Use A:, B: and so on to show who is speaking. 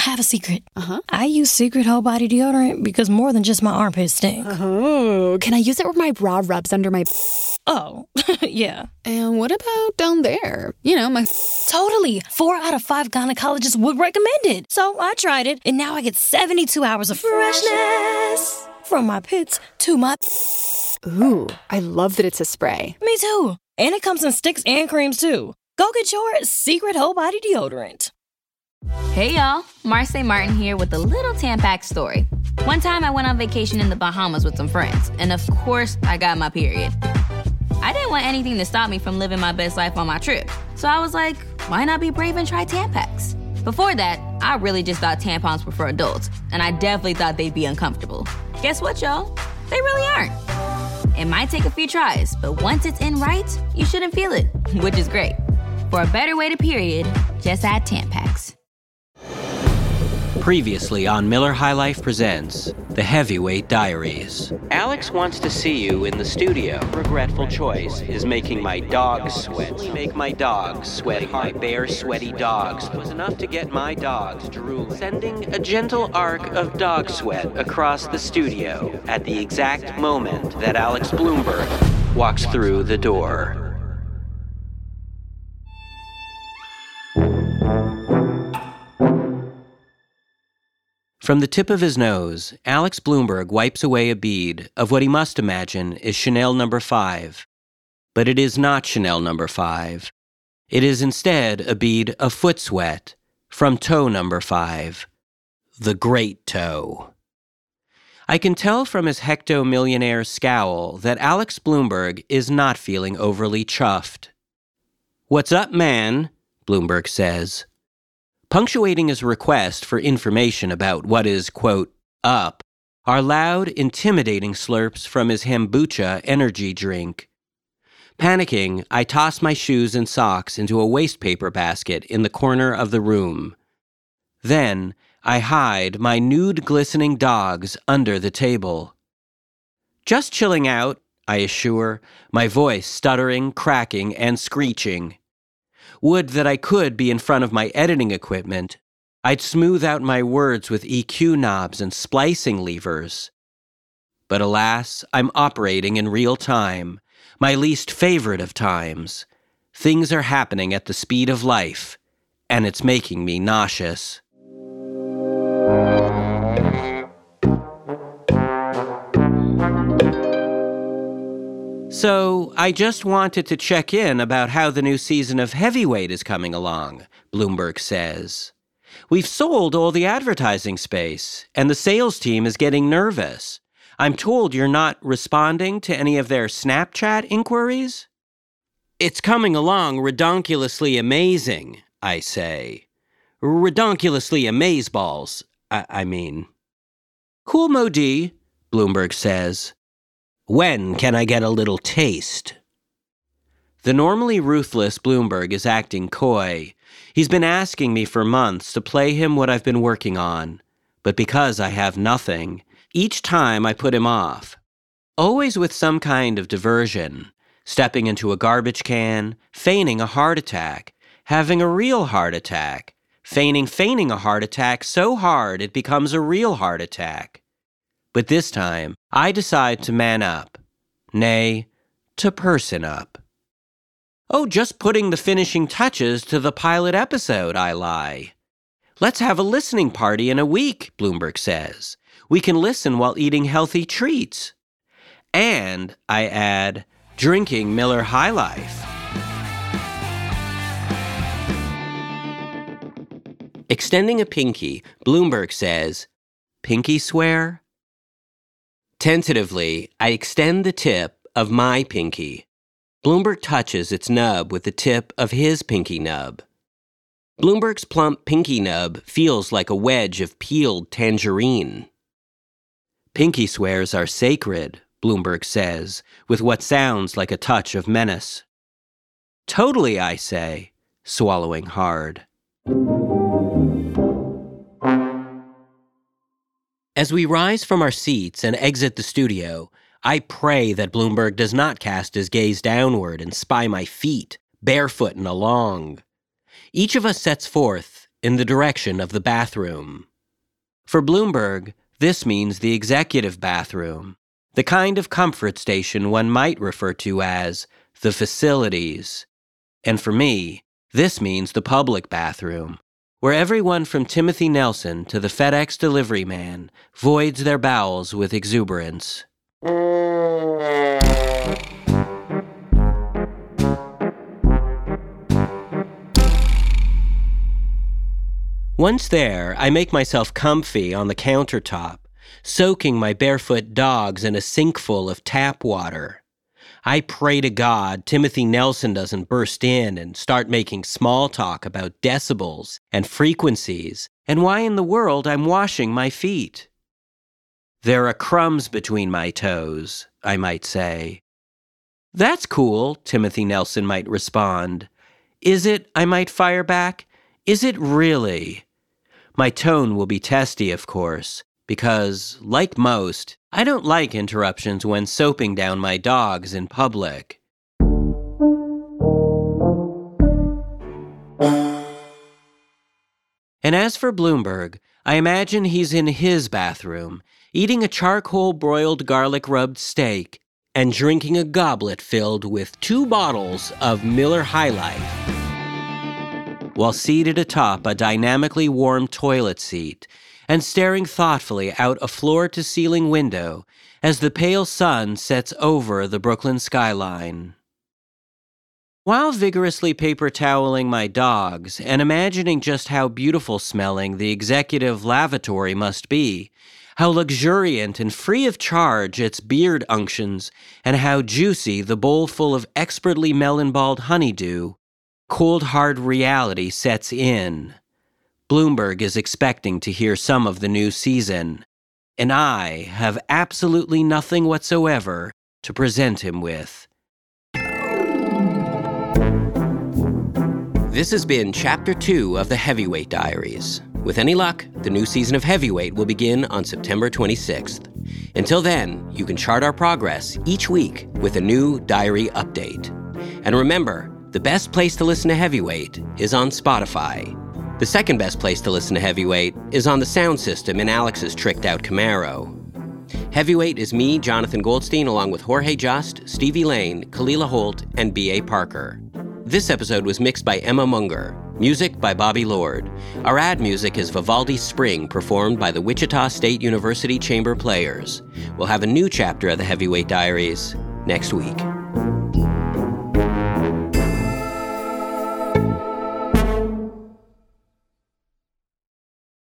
A: have a secret.
B: Uh-huh.
A: I use Secret Whole Body Deodorant because more than just my armpits stink.
B: Oh, can I use it where my bra rubs under my...
A: Oh, yeah.
B: And what about down there? You know, my...
A: Totally. 4 out of 5 gynecologists would recommend it. So I tried it, and now I get 72 hours of freshness from my pits to my...
B: Ooh, I love that it's a spray.
A: Me too. And it comes in sticks and creams, too. Go get your Secret Whole Body Deodorant.
C: Hey y'all, Marcy Martin here with a little Tampax story. One time I went on vacation in the Bahamas with some friends, and of course I got my period. I didn't want anything to stop me from living my best life on my trip, so I was like, why not be brave and try Tampax? Before that, I really just thought tampons were for adults, and I definitely thought they'd be uncomfortable. Guess what, y'all? They really aren't. It might take a few tries, but once it's in right, you shouldn't feel it, which is great. For a better way to period, just add Tampax.
D: Previously on Miller High Life Presents The Heavyweight Diaries. Alex wants to see you in the studio. Regretful choice is making my dogs sweat. Make my dogs sweaty. My bare, sweaty dogs was enough to get my dogs drooling. Sending a gentle arc of dog sweat across the studio at the exact moment that Alex Bloomberg walks through the door. From the tip of his nose, Alex Bloomberg wipes away a bead of what he must imagine is Chanel No. 5. But it is not Chanel No. 5. It is instead a bead of foot sweat from toe No. 5. The Great Toe. I can tell from his hecto-millionaire scowl that Alex Bloomberg is not feeling overly chuffed. "What's up, man?" Bloomberg says. Punctuating his request for information about what is, quote, up, are loud, intimidating slurps from his kombucha energy drink. Panicking, I toss my shoes and socks into a wastepaper basket in the corner of the room. Then, I hide my nude glistening dogs under the table. "Just chilling out," I assure, my voice stuttering, cracking, and screeching. Would that I could be in front of my editing equipment. I'd smooth out my words with EQ knobs and splicing levers. But alas, I'm operating in real time, my least favorite of times. Things are happening at the speed of life, and it's making me nauseous. "So, I just wanted to check in about how the new season of Heavyweight is coming along," Bloomberg says. "We've sold all the advertising space, and the sales team is getting nervous. I'm told you're not responding to any of their Snapchat inquiries?" "It's coming along redonkulously amazing," I say. "Redonkulously amazeballs, I mean." "Cool, Modi," Bloomberg says. "When can I get a little taste?" The normally ruthless Bloomberg is acting coy. He's been asking me for months to play him what I've been working on. But because I have nothing, each time I put him off. Always with some kind of diversion. Stepping into a garbage can, feigning a heart attack, having a real heart attack, feigning a heart attack so hard it becomes a real heart attack. But this time, I decide to man up. Nay, to person up. "Oh, just putting the finishing touches to the pilot episode," I lie. "Let's have a listening party in a week," Bloomberg says. "We can listen while eating healthy treats." And, I add, drinking Miller High Life. Extending a pinky, Bloomberg says, "Pinky swear?" Tentatively, I extend the tip of my pinky. Bloomberg touches its nub with the tip of his pinky nub. Bloomberg's plump pinky nub feels like a wedge of peeled tangerine. "Pinky swears are sacred," Bloomberg says, with what sounds like a touch of menace. "Totally," I say, swallowing hard. As we rise from our seats and exit the studio, I pray that Bloomberg does not cast his gaze downward and spy my feet, barefoot and along. Each of us sets forth, in the direction of the bathroom. For Bloomberg, this means the executive bathroom, the kind of comfort station one might refer to as the facilities. And for me, this means the public bathroom, where everyone from Timothy Nelson to the FedEx delivery man voids their bowels with exuberance. Once there, I make myself comfy on the countertop, soaking my barefoot dogs in a sinkful of tap water. I pray to God Timothy Nelson doesn't burst in and start making small talk about decibels and frequencies and why in the world I'm washing my feet. There are crumbs between my toes, I might say. That's cool, Timothy Nelson might respond. Is it, I might fire back? Is it really? My tone will be testy, of course, because, like most, I don't like interruptions when soaping down my dogs in public. And as for Bloomberg, I imagine he's in his bathroom, eating a charcoal-broiled garlic-rubbed steak and drinking a goblet filled with 2 bottles of Miller High Life, while seated atop a dynamically warm toilet seat and staring thoughtfully out a floor-to-ceiling window as the pale sun sets over the Brooklyn skyline. While vigorously paper toweling my dogs and imagining just how beautiful smelling the executive lavatory must be, how luxuriant and free of charge its beard unctions, and how juicy the bowl full of expertly melon-balled honeydew, cold hard reality sets in. Bloomberg is expecting to hear some of the new season, and I have absolutely nothing whatsoever to present him with. This has been Chapter 2 of the Heavyweight Diaries. With any luck, the new season of Heavyweight will begin on September 26th. Until then, you can chart our progress each week with a new diary update. And remember, the best place to listen to Heavyweight is on Spotify. The second best place to listen to Heavyweight is on the sound system in Alex's tricked-out Camaro. Heavyweight is me, Jonathan Goldstein, along with Jorge Just, Stevie Lane, Kalila Holt, and B.A. Parker. This episode was mixed by Emma Munger. Music by Bobby Lord. Our ad music is Vivaldi's Spring, performed by the Wichita State University Chamber Players. We'll have a new chapter of the Heavyweight Diaries next week.